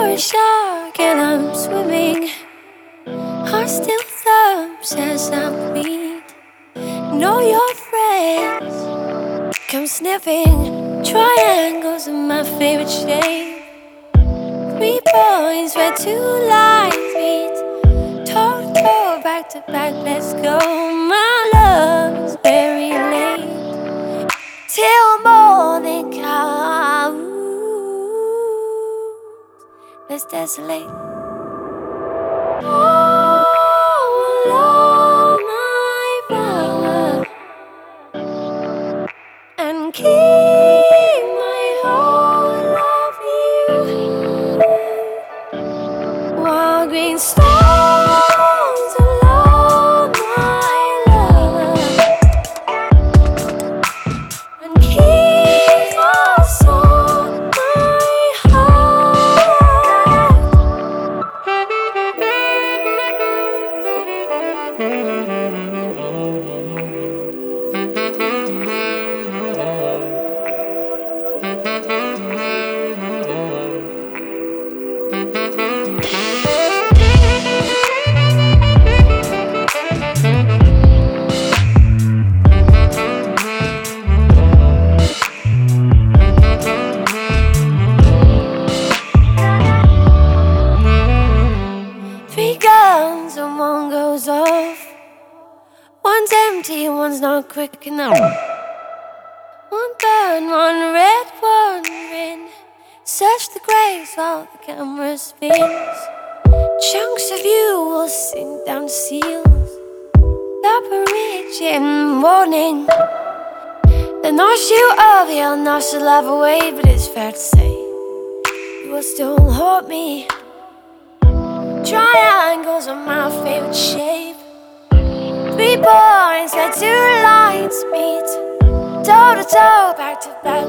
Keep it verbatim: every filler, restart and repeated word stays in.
a shark and I'm swimming. Heart still thumps as I bleed. Know your friends come sniffing. Triangles are my favorite shape. Three points where two lines meet. Toe to toe, back to back, let's go. My love is very late. Till morning comes, let's desolate. Oh, love my power and keep my whole love you. Wild green stones along my love and keep us on my heart. Three guns and one goes off. One's empty, one's not quick enough. One burn, one red, one rin. Search the graves while the camera spins. Chunks of you will sink down to seals. Up a ridge in warning. The nostril of your nostril love away, but it's fair to say you will still haunt me. Triangles are my favorite shape. Three points where two lines meet. Toe to toe, back to back.